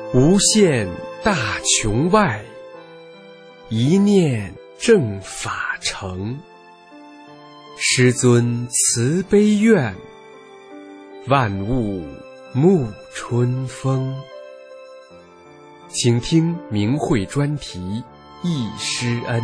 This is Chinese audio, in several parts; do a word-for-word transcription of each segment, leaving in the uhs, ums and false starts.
无限大穹外，一念正法成。师尊慈悲愿，万物沐春风。请听明慧专题忆师恩。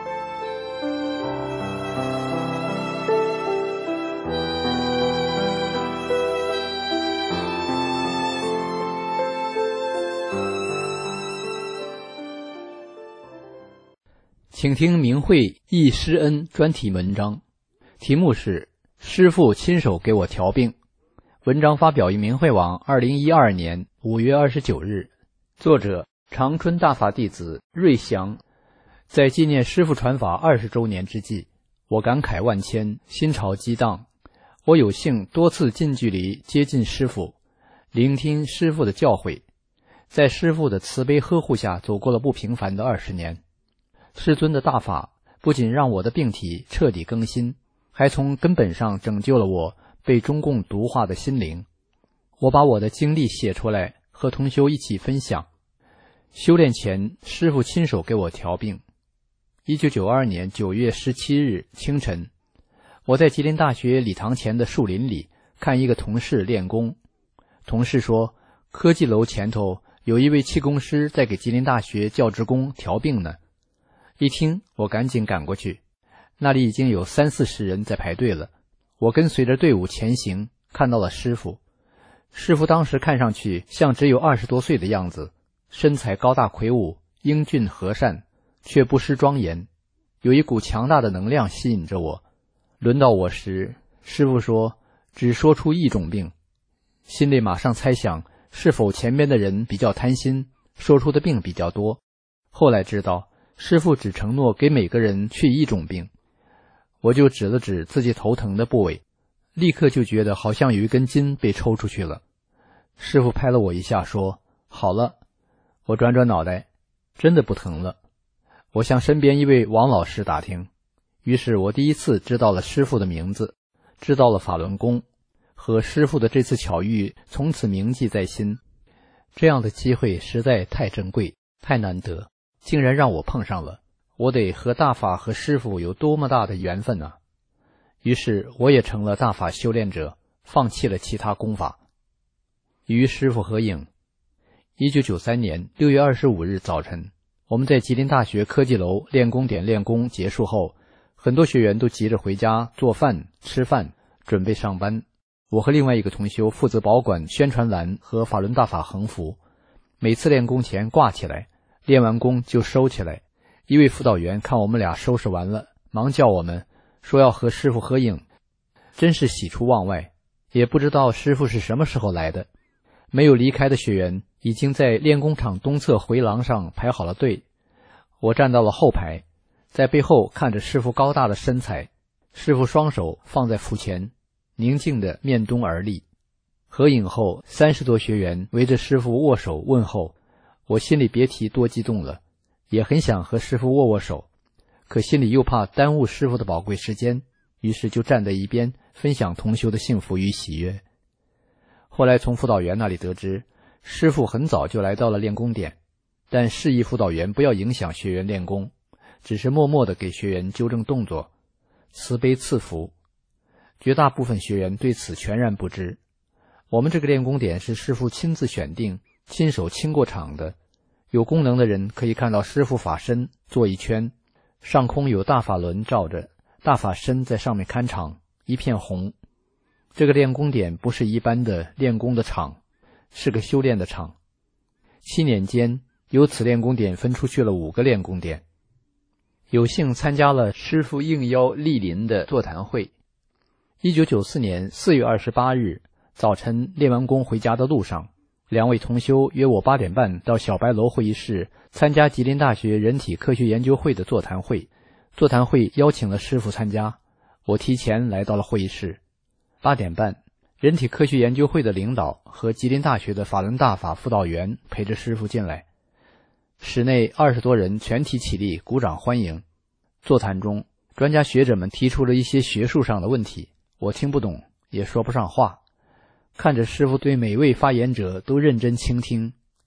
请听明慧忆师恩专题文章，题目是师父亲手给我调病。文章发表于明慧网二零一二年五月二十九日，作者长春大法弟子瑞祥。在纪念师父传法二十周年之际，我感慨万千，心潮激荡。我有幸多次近距离接近师父，聆听师父的教诲，在师父的慈悲呵护下走过了不平凡的二十年。师尊的大法不仅让我的病体彻底更新，还从根本上拯救了我被中共毒化的心灵。我把我的经历写出来，和同修一起分享。修炼前，师父亲手给我调病。一九九二年九月十七日清晨，我在吉林大学礼堂前的树林里看一个同事练功。同事说，科技楼前头有一位气功师在给吉林大学教职工调病呢。一听，我赶紧赶过去，那里已经有三四十人在排队了。我跟随着队伍前行，看到了师父。师父当时看上去像只有二十多岁的样子，身材高大魁梧，英俊和善，却不失庄严，有一股强大的能量吸引着我。轮到我时，师父说只说出一种病，心里马上猜想是否前边的人比较贪心，说出的病比较多。后来知道师父只承诺给每个人去一种病。我就指了指自己头疼的部位，立刻就觉得好像有一根筋被抽出去了。师父拍了我一下说，好了。我转转脑袋，真的不疼了。我向身边一位王老师打听，于是我第一次知道了师父的名字，知道了法轮功，和师父的这次巧遇从此铭记在心。这样的机会实在太珍贵，太难得，竟然让我碰上了，我得和大法和师父有多么大的缘分啊！于是我也成了大法修炼者，放弃了其他功法。与师父合影。一九九三年六月二十五日早晨，我们在吉林大学科技楼练功点练功结束后，很多学员都急着回家做饭、吃饭，准备上班。我和另外一个同修负责保管宣传栏和法轮大法横幅，每次练功前挂起来，练完功就收起来。一位辅导员看我们俩收拾完了，忙叫我们，说要和师父合影，真是喜出望外。也不知道师父是什么时候来的。没有离开的学员已经在练功场东侧回廊上排好了队。我站到了后排，在背后看着师父高大的身材。师父双手放在腹前，宁静地面东而立。合影后，三十多学员围着师父握手问候，我心里别提多激动了，也很想和师父握握手，可心里又怕耽误师父的宝贵时间，于是就站在一边分享同修的幸福与喜悦。后来从辅导员那里得知，师父很早就来到了练功点，但示意辅导员不要影响学员练功，只是默默地给学员纠正动作，慈悲赐福。绝大部分学员对此全然不知。我们这个练功点是师父亲自选定，亲手清过场的。有功能的人可以看到师父法身坐一圈，上空有大法轮照着，大法身在上面看场，一片红。这个练功点不是一般的练功的场，是个修炼的场。七年间，由此练功点分出去了五个练功点。有幸参加了师父应邀莅临的座谈会。一九九四年四月二十八日早晨练完功回家的路上，两位同修约我八点半到小白楼会议室参加吉林大学人体科学研究会的座谈会。座谈会邀请了师父参加，我提前来到了会议室。八点半，人体科学研究会的领导和吉林大学的法轮大法辅导员陪着师父进来。室内二十多人全体起立鼓掌欢迎。座谈中，专家学者们提出了一些学术上的问题，我听不懂，也说不上话。看着师父对每位发言者都认真倾听，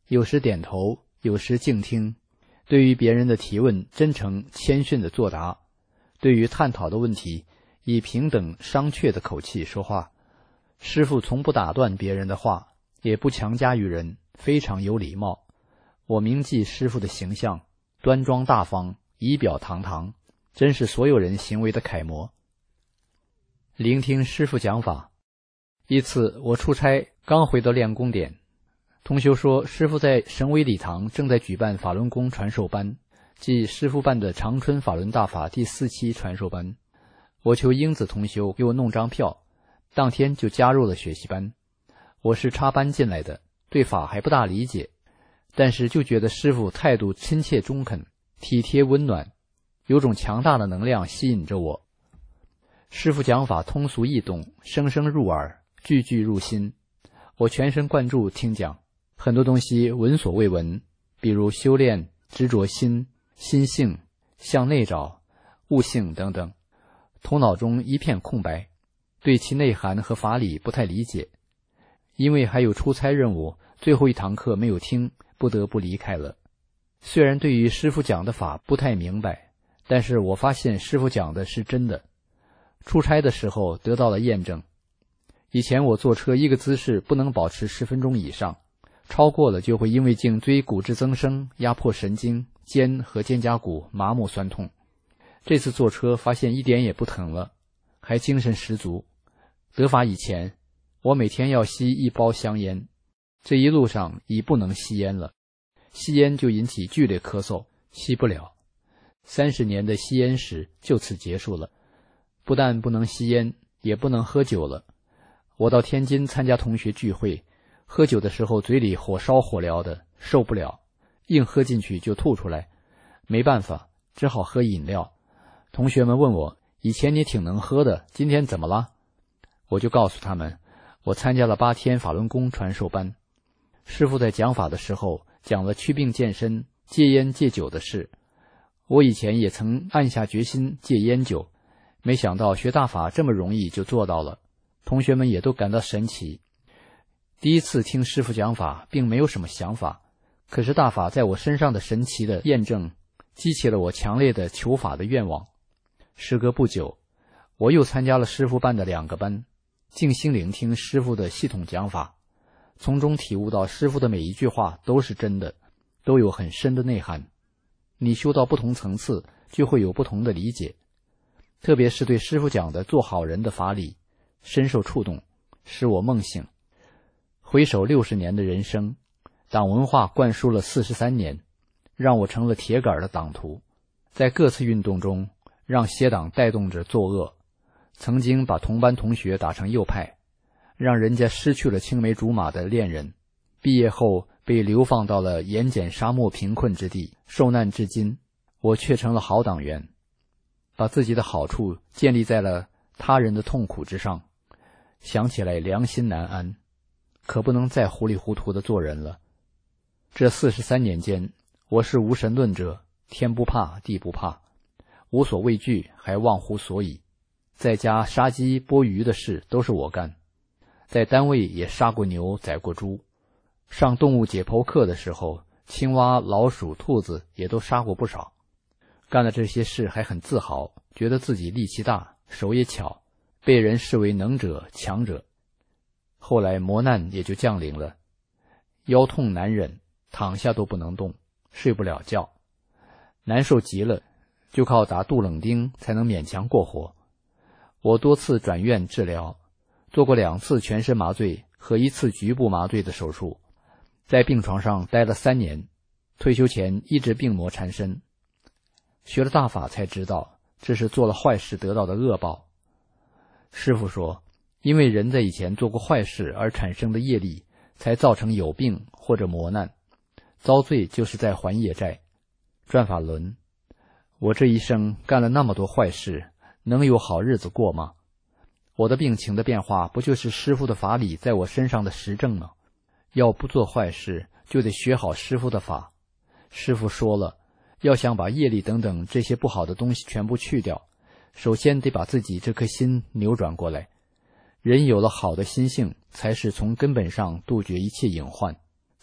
有时点头，有时静听，对于别人的提问真诚谦逊的作答，对于探讨的问题以平等商榷的口气说话。师父从不打断别人的话，也不强加于人，非常有礼貌。我铭记师父的形象，端庄大方，仪表堂堂，真是所有人行为的楷模。聆听师父讲法。一次我出差刚回到练功点，同修说师父在神威礼堂正在举办法轮功传授班，即师父办的长春法轮大法第四期传授班。我求英子同修给我弄张票，当天就加入了学习班。我是插班进来的，对法还不大理解，但是就觉得师父态度亲切中肯，体贴温暖，有种强大的能量吸引着我。师父讲法通俗易懂，声声入耳，句句入心。我全神贯注听讲，很多东西闻所未闻，比如修炼、执着心、心性、向内找、悟性等等，头脑中一片空白，对其内涵和法理不太理解。因为还有出差任务，最后一堂课没有听，不得不离开了。虽然对于师父讲的法不太明白，但是我发现师父讲的是真的。出差的时候得到了验证。以前我坐车一个姿势不能保持十分钟以上，超过了就会因为颈椎骨质增生压迫神经，肩和肩胛骨麻木酸痛。这次坐车发现一点也不疼了，还精神十足。得法以前我每天要吸一包香烟，这一路上已不能吸烟了，吸烟就引起剧烈咳嗽，吸不了。三十年的吸烟史就此结束了，不但不能吸烟，也不能喝酒了。我到天津参加同学聚会，喝酒的时候嘴里火烧火燎的，受不了，硬喝进去就吐出来，没办法，只好喝饮料。同学们问我，以前你挺能喝的，今天怎么了？我就告诉他们，我参加了八天法轮功传授班。师父在讲法的时候讲了祛病健身、戒烟戒酒的事。我以前也曾暗下决心戒烟酒，没想到学大法这么容易就做到了，同学们也都感到神奇。第一次听师父讲法并没有什么想法，可是大法在我身上的神奇的验证激起了我强烈的求法的愿望。时隔不久，我又参加了师父办的两个班，静心聆听师父的系统讲法，从中体悟到师父的每一句话都是真的，都有很深的内涵。你修到不同层次，就会有不同的理解。特别是对师父讲的做好人的法理，深受触动，使我梦醒。回首六十年的人生，党文化灌输了四十三年，让我成了铁杆的党徒，在各次运动中让邪党带动着作恶，曾经把同班同学打成右派，让人家失去了青梅竹马的恋人，毕业后被流放到了盐碱沙漠贫困之地，受难至今。我却成了好党员，把自己的好处建立在了他人的痛苦之上，想起来良心难安，可不能再糊里糊涂的做人了。这四十三年间，我是无神论者，天不怕地不怕，无所畏惧，还忘乎所以。在家杀鸡剥鱼的事都是我干，在单位也杀过牛宰过猪，上动物解剖课的时候，青蛙、老鼠、兔子也都杀过不少。干了这些事还很自豪，觉得自己力气大，手也巧，被人视为能者强者。后来磨难也就降临了，腰痛难忍，躺下都不能动，睡不了觉，难受极了，就靠打杜冷丁才能勉强过活。我多次转院治疗，做过两次全身麻醉和一次局部麻醉的手术，在病床上待了三年，退休前一直病魔缠身。学了大法才知道，这是做了坏事得到的恶报。师父说，因为人在以前做过坏事而产生的业力，才造成有病或者磨难，遭罪就是在还业债，转法轮。我这一生干了那么多坏事，能有好日子过吗？我的病情的变化，不就是师父的法理在我身上的实证吗？要不做坏事，就得学好师父的法。师父说了，要想把业力等等这些不好的东西全部去掉，首先得把自己这颗心扭转过来。人有了好的心性，才是从根本上杜绝一切隐患，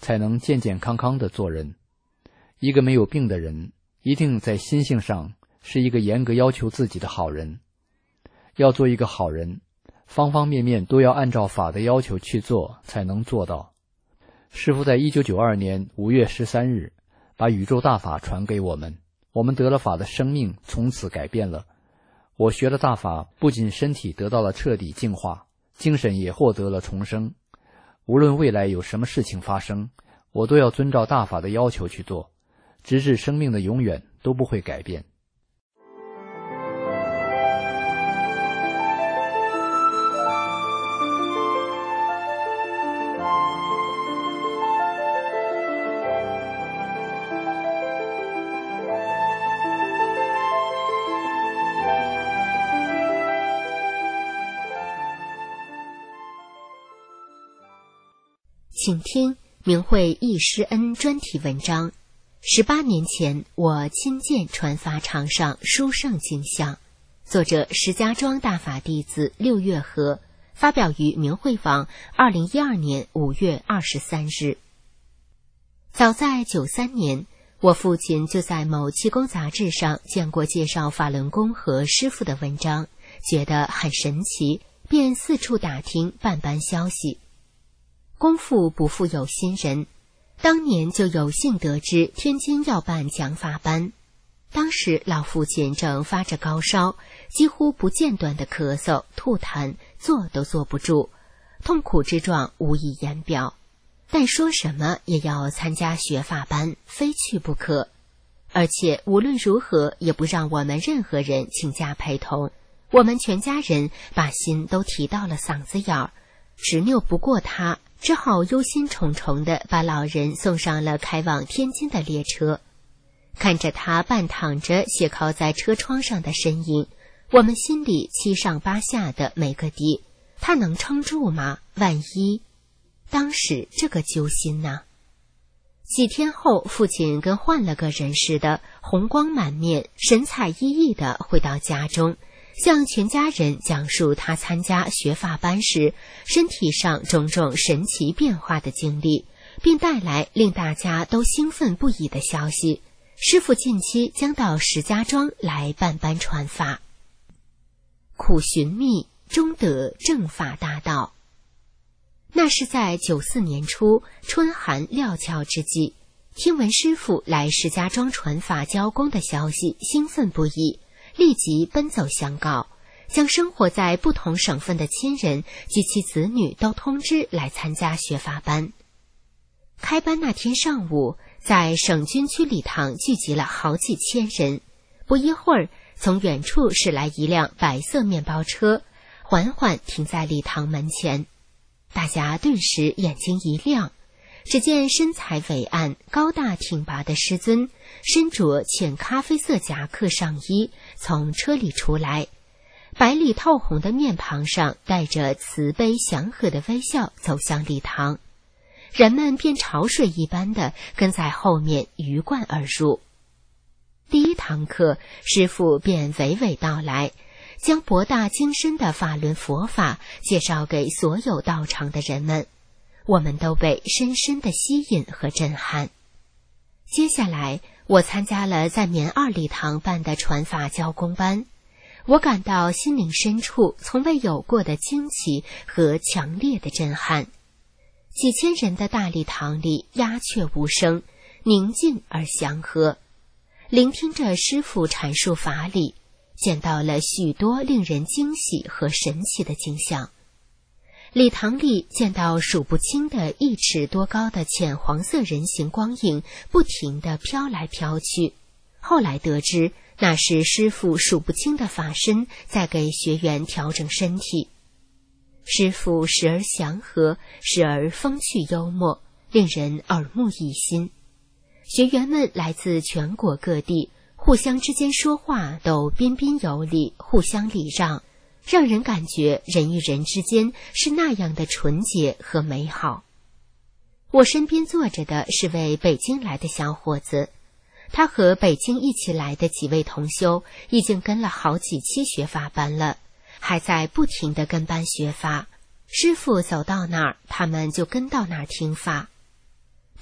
才能健健康康地做人。一个没有病的人，一定在心性上是一个严格要求自己的好人。要做一个好人，方方面面都要按照法的要求去做，才能做到。师父在一九九二年五月十三日把宇宙大法传给我们，我们得了法的生命从此改变了。我学了大法，不仅身体得到了彻底净化，精神也获得了重生。无论未来有什么事情发生，我都要遵照大法的要求去做，直至生命的永远都不会改变。 请听明慧易师恩专题文章。十八年前，我亲见传法场上殊胜景象。作者石家庄大法弟子六月和，发表于明慧网，二零一二年五月二十三日。早在九三年，我父亲就在某气功杂志上见过介绍法轮功和师父的文章，觉得很神奇，便四处打听办班消息。功夫不负有心人，当年就有幸得知天津要办讲法班。当时老父亲正发着高烧，几乎不间断的咳嗽、吐痰，坐都坐不住，痛苦之状无以言表。但说什么也要参加学法班，非去不可。而且无论如何也不让我们任何人请假陪同。我们全家人把心都提到了嗓子眼儿，执拗不过他，只好忧心忡忡地把老人送上了开往天津的列车。看着他半躺着斜靠在车窗上的身影，我们心里七上八下的没个底。他能撑住吗？万一……当时这个揪心呐！几天后，父亲跟换了个人似的，红光满面，神采奕奕地回到家中，向全家人讲述他参加学法班时身体上种种神奇变化的经历，并带来令大家都兴奋不已的消息：师父近期将到石家庄来办班传法。苦寻觅，终得正法大道。那是在九四年初春寒料峭之际，听闻师父来石家庄传法教功的消息，兴奋不已，立即奔走相告，将生活在不同省份的亲人及其子女都通知来参加学法班。开班那天上午，在省军区礼堂聚集了好几千人。不一会儿，从远处驶来一辆白色面包车，缓缓停在礼堂门前。大家顿时眼睛一亮，只见身材伟岸、高大挺拔的师尊，身着浅咖啡色夹克上衣，从车里出来，白里透红的面庞上带着慈悲祥和的微笑，走向礼堂。人们便潮水一般的跟在后面鱼贯而入。第一堂课，师父便娓娓道来，将博大精深的法轮佛法介绍给所有到场的人们，我们都被深深的吸引和震撼。接下来，我参加了在棉二礼堂办的传法教功班，我感到心灵深处从未有过的惊奇和强烈的震撼。几千人的大礼堂里鸦雀无声，宁静而祥和，聆听着师父阐述法理，见到了许多令人惊喜和神奇的景象。礼堂里见到数不清的一尺多高的浅黄色人形光影不停地飘来飘去，后来得知那是师父数不清的法身在给学员调整身体。师父时而祥和，时而风趣幽默，令人耳目一新。学员们来自全国各地，互相之间说话都彬彬有礼，互相礼让，让人感觉人与人之间是那样的纯洁和美好。我身边坐着的是位北京来的小伙子，他和北京一起来的几位同修已经跟了好几期学法班了，还在不停地跟班学法，师父走到哪儿，他们就跟到哪儿听法。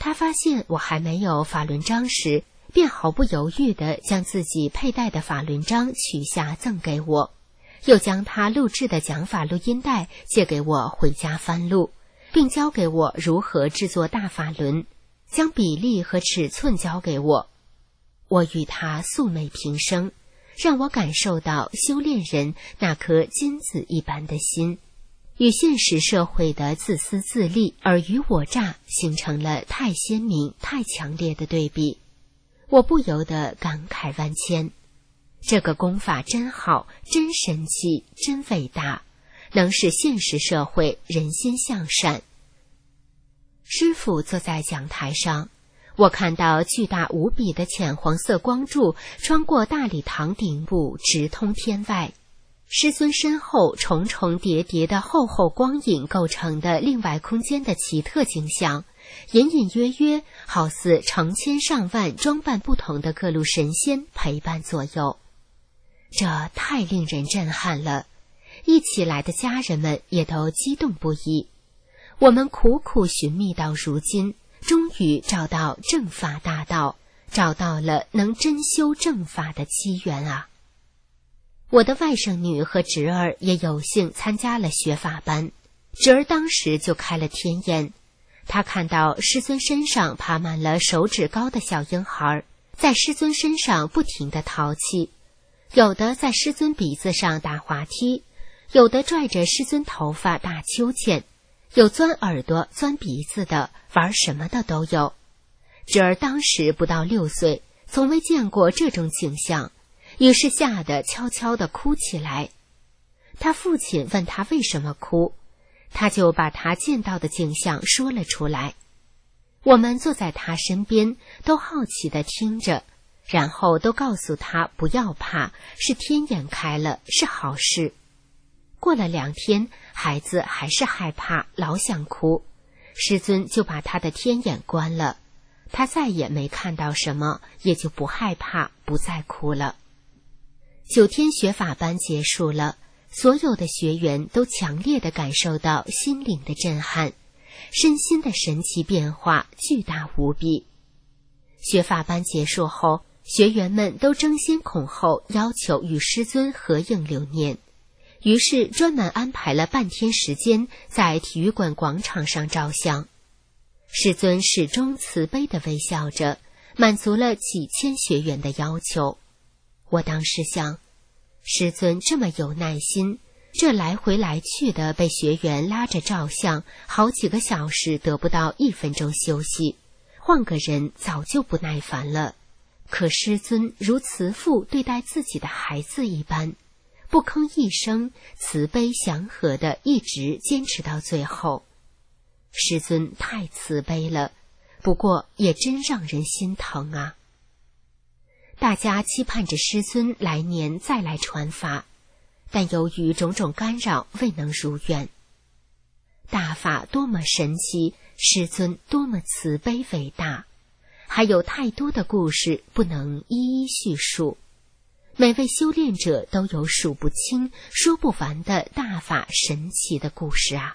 他发现我还没有法轮章时，便毫不犹豫地将自己佩戴的法轮章取下赠给我，又将他录制的讲法录音带借给我回家翻录，并教给我如何制作大法轮，将比例和尺寸交给我。我与他素昧平生，让我感受到修炼人那颗金子一般的心，与现实社会的自私自利、尔虞我诈形成了太鲜明、太强烈的对比。我不由得感慨万千，这个功法真好，真神奇，真伟大，能使现实社会人心向善。师父坐在讲台上，我看到巨大无比的浅黄色光柱穿过大礼堂顶部，直通天外。师尊身后重重叠叠的厚厚光影构成的另外空间的奇特景象，隐隐约约好似成千上万装扮不同的各路神仙陪伴左右。这太令人震撼了，一起来的家人们也都激动不已。我们苦苦寻觅到如今，终于找到正法大道，找到了能真修正法的机缘啊！我的外甥女和侄儿也有幸参加了学法班，侄儿当时就开了天眼，他看到师尊身上爬满了手指高的小婴孩，在师尊身上不停地淘气，有的在师尊鼻子上打滑梯，有的拽着师尊头发打秋千，有钻耳朵钻鼻子的，玩什么的都有。侄儿当时不到六岁，从未见过这种景象，于是吓得悄悄地哭起来。他父亲问他为什么哭，他就把他见到的景象说了出来。我们坐在他身边，都好奇地听着，然后都告诉他不要怕，是天眼开了，是好事。过了两天，孩子还是害怕，老想哭，师尊就把他的天眼关了，他再也没看到什么，也就不害怕，不再哭了。九天学法班结束了，所有的学员都强烈地感受到心灵的震撼，身心的神奇变化巨大无比。学法班结束后，学员们都争先恐后要求与师尊合影留念，于是专门安排了半天时间在体育馆广场上照相。师尊始终慈悲地微笑着，满足了几千学员的要求。我当时想，师尊这么有耐心，这来回来去的被学员拉着照相，好几个小时得不到一分钟休息，换个人早就不耐烦了。可师尊如慈父对待自己的孩子一般，不吭一声，慈悲祥和的一直坚持到最后。师尊太慈悲了，不过也真让人心疼啊。大家期盼着师尊来年再来传法，但由于种种干扰未能如愿。大法多么神奇，师尊多么慈悲伟大，还有太多的故事不能一一叙述。每位修炼者都有数不清、说不完的大法神奇的故事啊！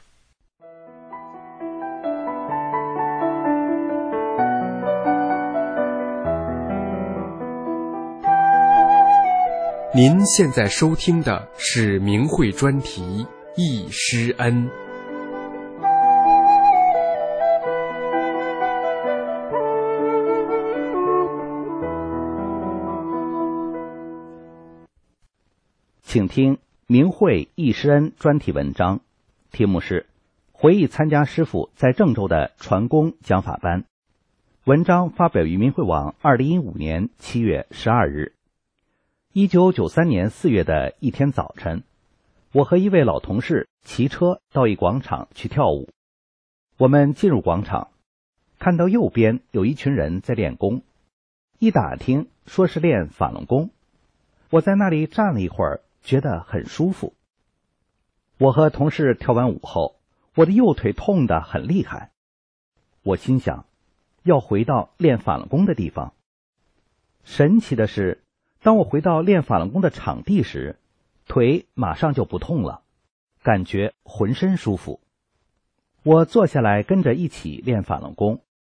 您现在收听的是明慧专题《易师恩》。 请听明慧易师恩专题文章，题目是回忆参加师父在郑州的传功讲法班。文章发表于明慧网二零一五年七月十二日。一九九三年四月的一天早晨，我和一位老同事骑车到一广场去跳舞。我们进入广场，看到右边有一群人在练功，一打听说是练法轮功。我在那里站了一会儿，觉得很舒服。我和同事跳完舞后，我的右腿痛得很厉害。我心想，要回到练法轮功的地方。神奇的是，当我回到练法轮功的场地时，腿马上就不痛了，感觉浑身舒服。我坐下来跟着一起练法轮功。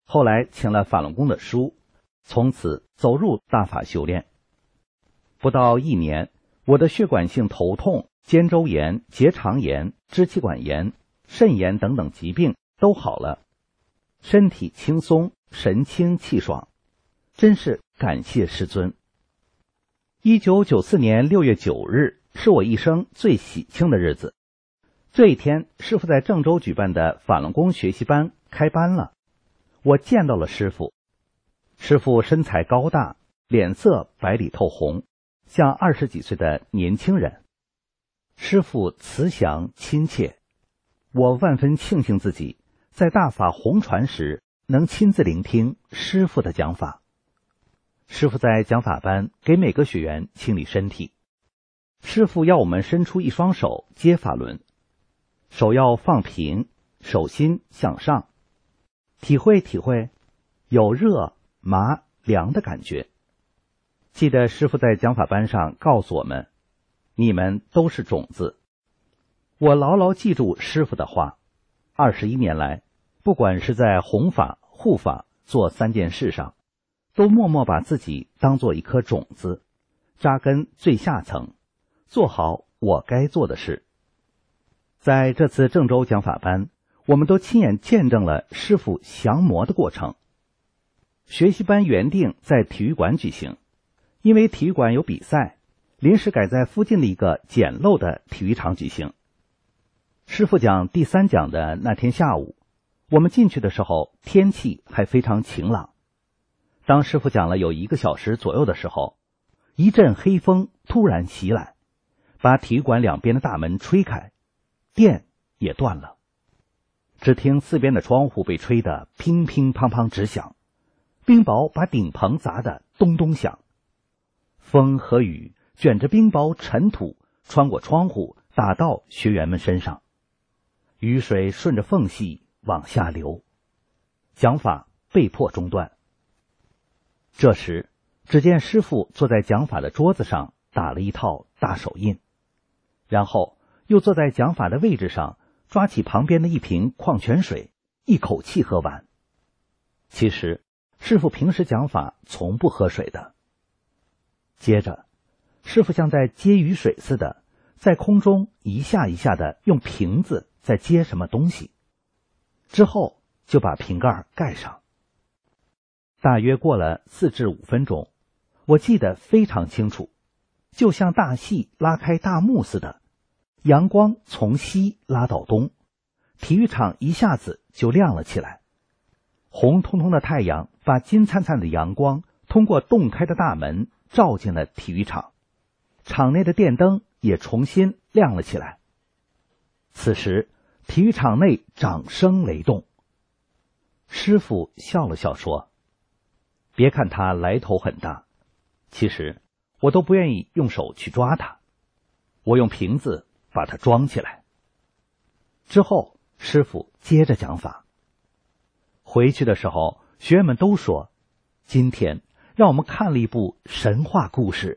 后来请了法轮功的书，从此走入大法修炼。不到一年，我的血管性头痛、肩周炎、结肠炎、支气管炎、肾炎等等疾病都好了，身体轻松，神清气爽，真是感谢师尊。一九九四年六月九日是我一生最喜庆的日子。这一天，师父在郑州举办的法轮功学习班开班了，我见到了师父。师父身材高大，脸色白里透红，像二十几岁的年轻人。师父慈祥亲切，我万分庆幸自己在大法弘传时能亲自聆听师父的讲法。师父在讲法班给每个学员清理身体，师父要我们伸出一双手接法轮，手要放平，手心向上，体会体会有热、麻、凉的感觉。记得师父在讲法班上告诉我们，你们都是种子。我牢牢记住师父的话，二十一年来，不管是在弘法、护法做三件事上，都默默把自己当做一颗种子，扎根最下层，做好我该做的事。在这次郑州讲法班，我们都亲眼见证了师父降魔的过程。学习班原定在体育馆举行，因为体育馆有比赛，临时改在附近的一个简陋的体育场举行。师父讲第三讲的那天下午，我们进去的时候天气还非常晴朗。当师父讲了有一个小时左右的时候，一阵黑风突然袭来，把体育馆两边的大门吹开，电也断了。只听四边的窗户被吹得乒乒乓乓直响，冰雹把顶棚砸得咚咚响。风和雨卷着冰雹尘土穿过窗户打到学员们身上，雨水顺着缝隙往下流，讲法被迫中断。这时，只见师父坐在讲法的桌子上打了一套大手印，然后又坐在讲法的位置上，抓起旁边的一瓶矿泉水，一口气喝完。其实，师父平时讲法从不喝水的。接着，师父像在接雨水似的，在空中一下一下的用瓶子在接什么东西，之后就把瓶盖盖上。大约过了四至五分钟，我记得非常清楚，就像大戏拉开大幕似的，阳光从西拉到东，体育场一下子就亮了起来。红彤彤的太阳把金灿灿的阳光通过洞开的大门照进了体育场，场内的电灯也重新亮了起来。此时，体育场内掌声雷动。师父笑了笑说，别看它来头很大，其实我都不愿意用手去抓它，我用瓶子把它装起来。之后，师父接着讲法。回去的时候，学员们都说，今天让我们看了一部神话故事。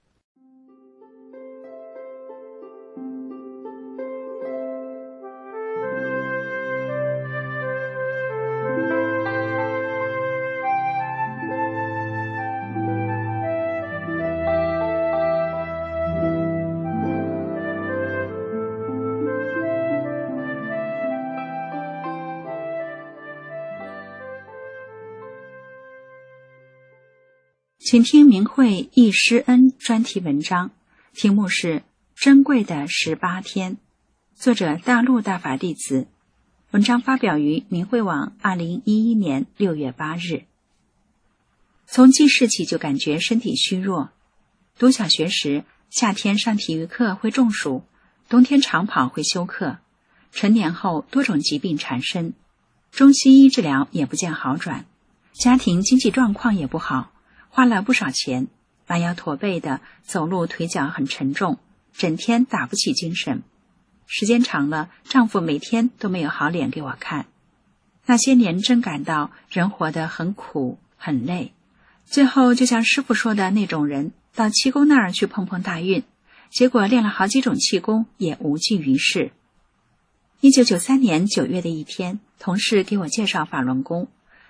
请听明慧忆师恩专题文章，题目是《珍贵的十八天》，作者大陆大法弟子。文章发表于明慧网二零一一年六月八日。从记事起就感觉身体虚弱。读小学时，夏天上体育课会中暑，冬天长跑会休克。成年后多种疾病缠身，中西医治疗也不见好转，家庭经济状况也不好，花了不少钱，弯腰驼背的，走路腿脚很沉重，整天打不起精神。时间长了，丈夫每天都没有好脸给我看。那些年真感到人活得很苦很累。最后就像师父说的那种人，到气功那儿去碰碰大运，结果练了好几种气功也无济于事。一九九三年九月的一天，同事给我介绍法轮功，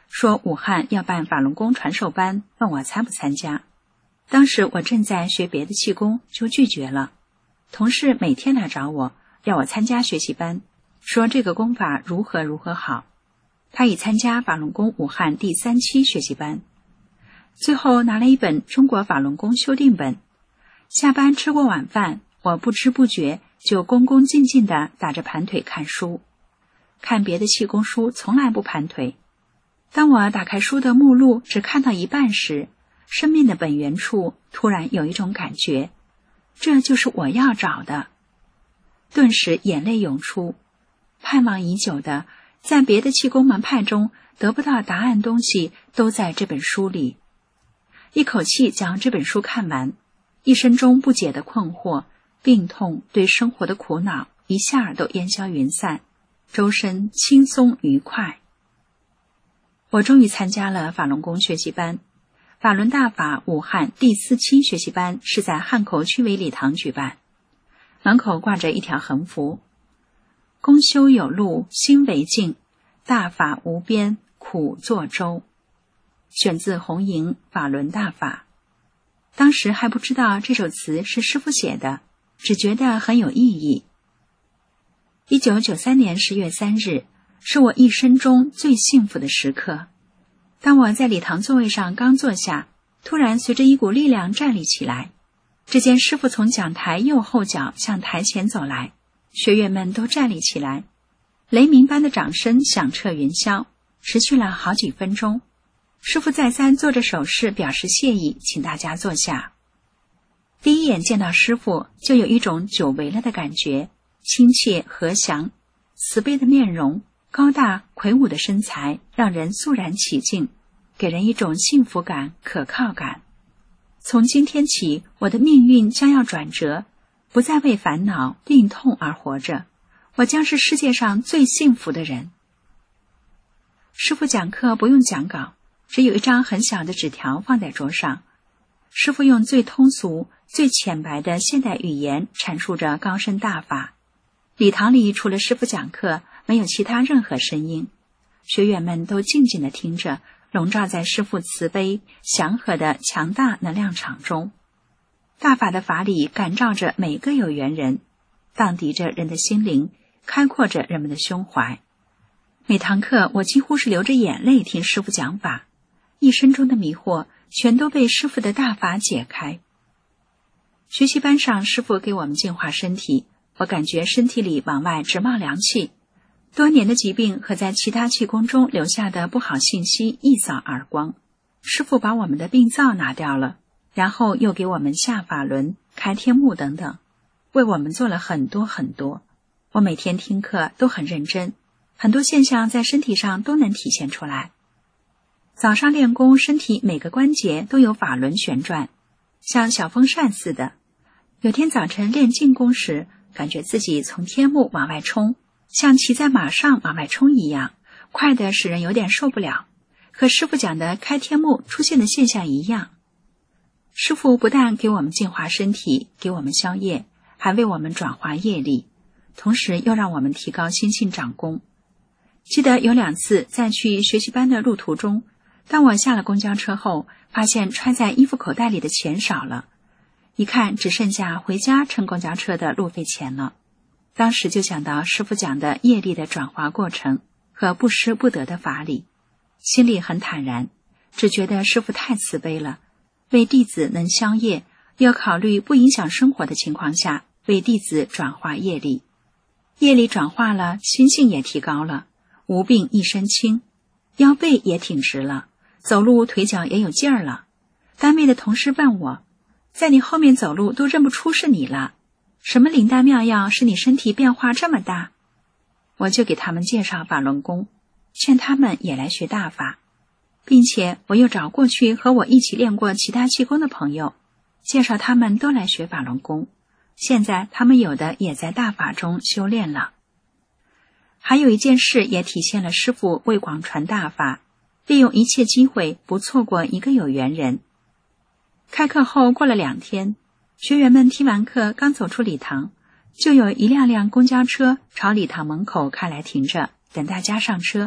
说武汉要办法轮功传授班，问我参不参加。当时我正在学别的气功，就拒绝了。同事每天来找我，要我参加学习班，说这个功法如何如何好。他已参加法轮功武汉第三期学习班，最后拿了一本中国法轮功修订本。下班吃过晚饭，我不知不觉就恭恭敬敬地打着盘腿看书。看别的气功书从来不盘腿。当我打开书的目录只看到一半时，生命的本源处突然有一种感觉，这就是我要找的。顿时眼泪涌出，盼望已久的在别的气功门派中得不到答案东西都在这本书里。一口气将这本书看完，一生中不解的困惑、病痛、对生活的苦恼一下都烟消云散，周身轻松愉快。我终于参加了法轮功学习班。法轮大法武汉第四期学习班是在汉口区委礼堂举办，门口挂着一条横幅：功修有路心为净，大法无边苦作舟。选自红营法轮大法。当时还不知道这首词是师父写的，只觉得很有意义。一九九三年十月三日是我一生中最幸福的时刻。当我在礼堂座位上刚坐下，突然随着一股力量站立起来。只见师父从讲台右后角向台前走来，学员们都站立起来，雷鸣般的掌声响彻云霄，持续了好几分钟。师父再三做着手势表示谢意，请大家坐下。第一眼见到师父，就有一种久违了的感觉，亲切和祥，慈悲的面容，高大魁梧的身材，让人肃然起敬，给人一种幸福感、可靠感。从今天起，我的命运将要转折，不再为烦恼、病痛而活着，我将是世界上最幸福的人。师父讲课不用讲稿，只有一张很小的纸条放在桌上。师父用最通俗、最浅白的现代语言阐述着高深大法。礼堂里除了师父讲课，没有其他任何声音，学员们都静静地听着，笼罩在师父慈悲祥和的强大能量场中。大法的法理感召着每个有缘人，荡涤着人的心灵，开阔着人们的胸怀。每堂课我几乎是流着眼泪听师父讲法，一生中的迷惑全都被师父的大法解开。学习班上师父给我们净化身体，我感觉身体里往外直冒凉气，多年的疾病和在其他气功中留下的不好信息一扫而光。师父把我们的病灶拿掉了，然后又给我们下法轮、开天目等等，为我们做了很多很多。我每天听课都很认真，很多现象在身体上都能体现出来。早上练功，身体每个关节都有法轮旋转，像小风扇似的。有天早晨练静功时，感觉自己从天目往外冲，像骑在马上往外冲一样，快得使人有点受不了，和师父讲的开天目出现的现象一样。师父不但给我们净化身体，给我们消业，还为我们转化业力，同时又让我们提高心性长功。记得有两次在去学习班的路途中，当我下了公交车后，发现揣在衣服口袋里的钱少了，一看只剩下回家乘公交车的路费钱了。当时就想到师父讲的业力的转化过程和不失不得的法理，心里很坦然，只觉得师父太慈悲了，为弟子能消业，要考虑不影响生活的情况下为弟子转化业力。业力转化了，心性也提高了，无病一身轻，腰背也挺直了，走路腿脚也有劲儿了。单位的同事问我，在你后面走路都认不出是你了，什么灵丹妙药使你身体变化这么大？我就给他们介绍法轮功，劝他们也来学大法，并且我又找过去和我一起练过其他气功的朋友，介绍他们都来学法轮功。现在他们有的也在大法中修炼了。还有一件事也体现了师父为广传大法，利用一切机会，不错过一个有缘人。开课后过了两天，学员们听完课刚走出礼堂，就有一辆辆公交车朝礼堂门口开来停着，等大家上车，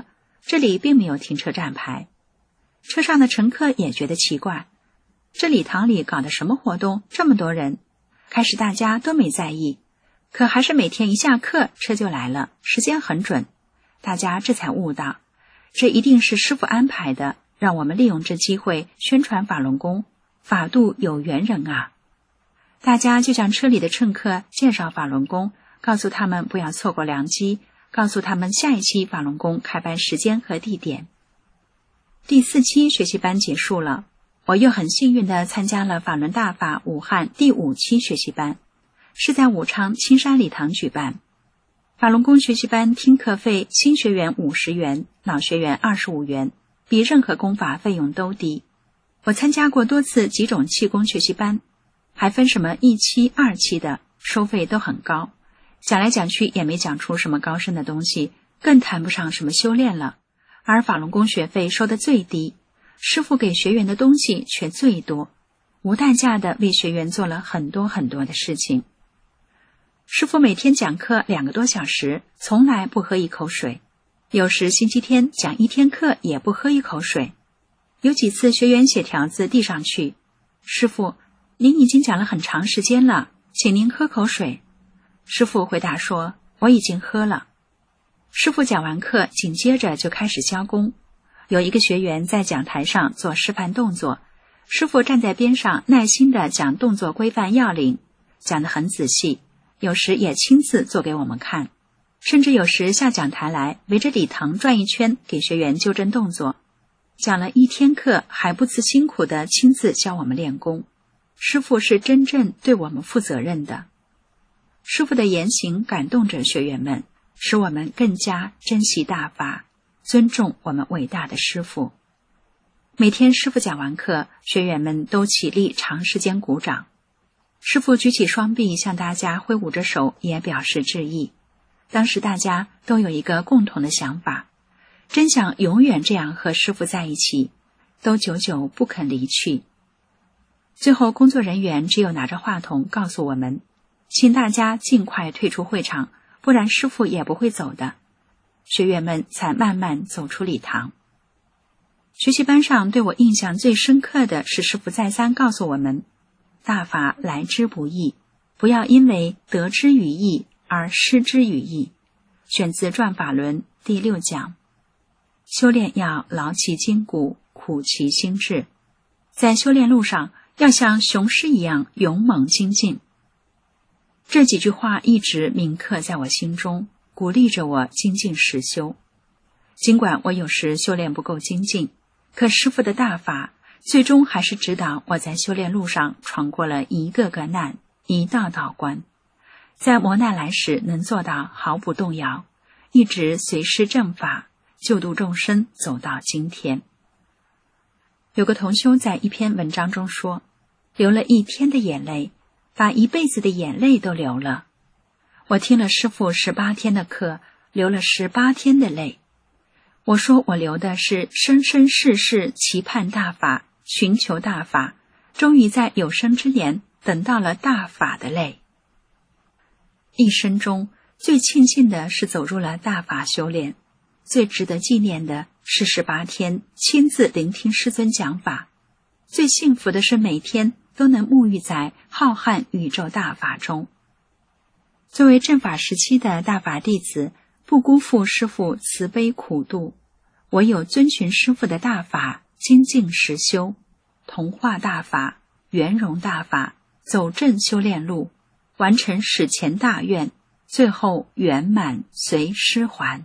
这里并没有停车站牌。车上的乘客也觉得奇怪，这礼堂里搞的什么活动，这么多人？开始大家都没在意，可还是每天一下课车就来了，时间很准。大家这才悟到，这一定是师父安排的，让我们利用这机会宣传法轮功，法度有缘人啊。大家就向车里的乘客介绍法轮功，告诉他们不要错过良机，告诉他们下一期法轮功开班时间和地点。第四期学习班结束了，我又很幸运地参加了法轮大法武汉第五期学习班，是在武昌青山礼堂举办。法轮功学习班听课费新学员五十元，老学员二十五元，比任何功法费用都低。我参加过多次几种气功学习班，还分什么一期二期的，收费都很高，讲来讲去也没讲出什么高深的东西，更谈不上什么修炼了。而法轮功学费收得最低，师父给学员的东西却最多，无代价的为学员做了很多很多的事情。师父每天讲课两个多小时，从来不喝一口水，有时星期天讲一天课也不喝一口水。有几次学员写条子递上去，师父，您已经讲了很长时间了，请您喝口水。师父回答说，我已经喝了。师父讲完课，紧接着就开始教功。有一个学员在讲台上做示范动作，师父站在边上耐心地讲动作规范要领，讲得很仔细，有时也亲自做给我们看，甚至有时下讲台来围着礼堂转一圈，给学员纠正动作。讲了一天课，还不辞辛苦地亲自教我们练功。师父是真正对我们负责任的。师父的言行感动着学员们，使我们更加珍惜大法，尊重我们伟大的师父。每天师父讲完课，学员们都起立长时间鼓掌。师父举起双臂向大家挥舞着手，也表示致意。当时大家都有一个共同的想法，真想永远这样和师父在一起，都久久不肯离去。最后工作人员只有拿着话筒告诉我们，请大家尽快退出会场，不然师父也不会走的。学员们才慢慢走出礼堂。学习班上对我印象最深刻的是师父再三告诉我们，大法来之不易，不要因为得之于易而失之于易。选自《转法轮》第六讲。修炼要劳其筋骨，苦其心志，在修炼路上要像雄狮一样勇猛精进。这几句话一直铭刻在我心中，鼓励着我精进实修。尽管我有时修炼不够精进，可师父的大法最终还是指导我在修炼路上闯过了一个个难，一道道关，在磨难来时能做到毫不动摇，一直随师正法，救度众生，走到今天。有个同修在一篇文章中说，流了一天的眼泪，把一辈子的眼泪都流了。我听了师父十八天的课，流了十八天的泪。我说我流的是生生世世期盼大法，寻求大法，终于在有生之年等到了大法的泪。一生中最庆幸的是走入了大法修炼，最值得纪念的是十八天亲自聆听师尊讲法，最幸福的是每天都能沐浴在浩瀚宇宙大法中。作为正法时期的大法弟子，不辜负师父慈悲苦度，唯有遵循师父的大法，精进实修，同化大法，圆融大法，走正修炼路，完成史前大愿，最后圆满随师还。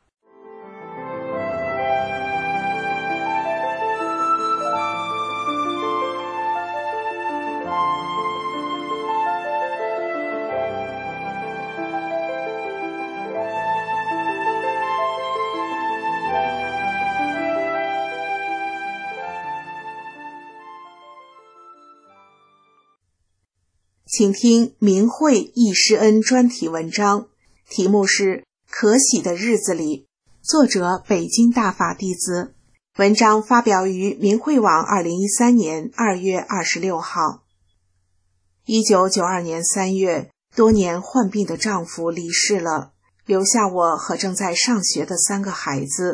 请听明慧易师恩专题文章，题目是《可喜的日子里》，作者北京大法弟子。文章发表于明慧网二零一三年二月二十六号。一九九二年三月，多年患病的丈夫离世了，留下我和正在上学的三个孩子，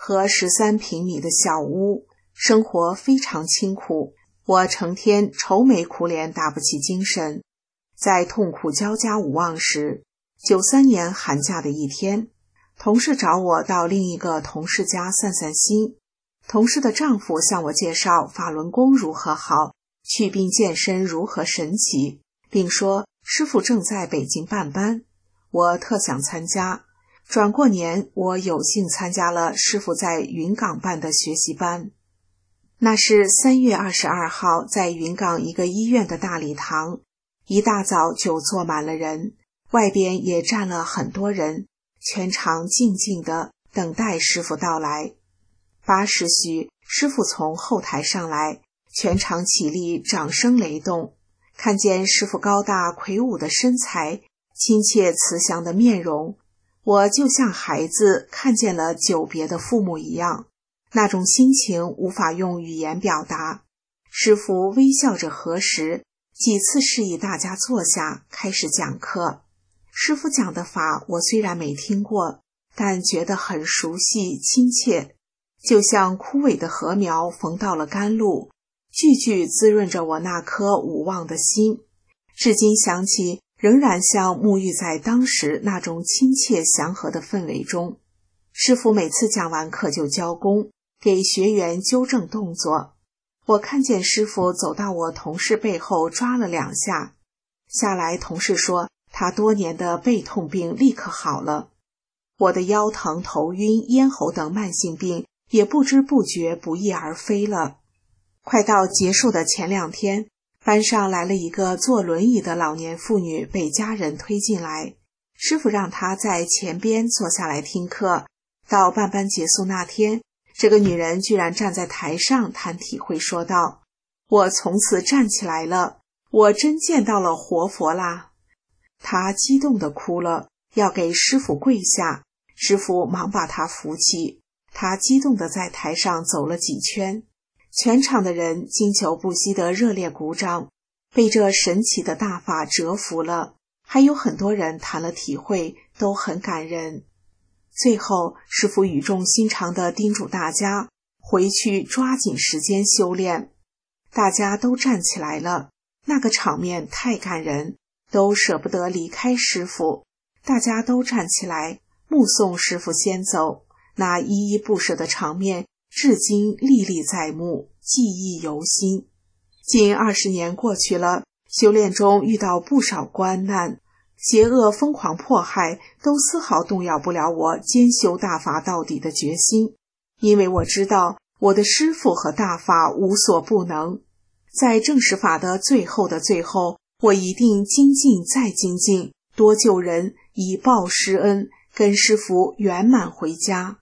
和十三平米的小屋，生活非常清苦。我成天愁眉苦脸，打不起精神。在痛苦交加无望时，九三年寒假的一天，同事找我到另一个同事家散散心。同事的丈夫向我介绍法轮功如何好，祛病健身如何神奇，并说师傅正在北京办班。我特想参加。转过年，我有幸参加了师傅在云冈办的学习班。那是三月二十二号，在云冈一个医院的大礼堂，一大早就坐满了人，外边也站了很多人，全场静静地等待师傅到来。八时许，师傅从后台上来，全场起立，掌声雷动。看见师傅高大魁梧的身材，亲切慈祥的面容，我就像孩子看见了久别的父母一样，那种心情无法用语言表达。师傅微笑着核实，几次示意大家坐下，开始讲课。师傅讲的法我虽然没听过，但觉得很熟悉亲切，就像枯萎的禾苗逢到了甘露，句句滋润着我那颗无望的心。至今想起，仍然像沐浴在当时那种亲切祥和的氛围中。师傅每次讲完课就交功，给学员纠正动作。我看见师傅走到我同事背后抓了两下，下来同事说他多年的背痛病立刻好了。我的腰疼、头晕、咽喉等慢性病也不知不觉不翼而飞了。快到结束的前两天，班上来了一个坐轮椅的老年妇女，被家人推进来。师傅让她在前边坐下来听课。到办班结束那天，这个女人居然站在台上谈体会，说道：我从此站起来了，我真见到了活佛啦。她激动地哭了，要给师傅跪下，师傅忙把她扶起。她激动地在台上走了几圈，全场的人经久不息地热烈鼓掌，被这神奇的大法折服了。还有很多人谈了体会，都很感人。最后，师父语重心长地叮嘱大家回去抓紧时间修炼。大家都站起来了，那个场面太感人，都舍不得离开师父。大家都站起来，目送师父先走，那依依不舍的场面至今历历在目，记忆犹新。近二十年过去了，修炼中遇到不少关难，邪恶疯狂迫害都丝毫动摇不了我兼修大法到底的决心，因为我知道我的师父和大法无所不能。在正实法的最后的最后，我一定精进再精进，多救人，以报师恩，跟师父圆满回家。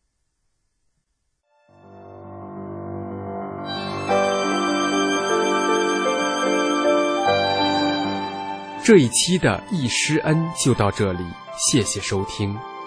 这一期的易师恩就到这里，谢谢收听。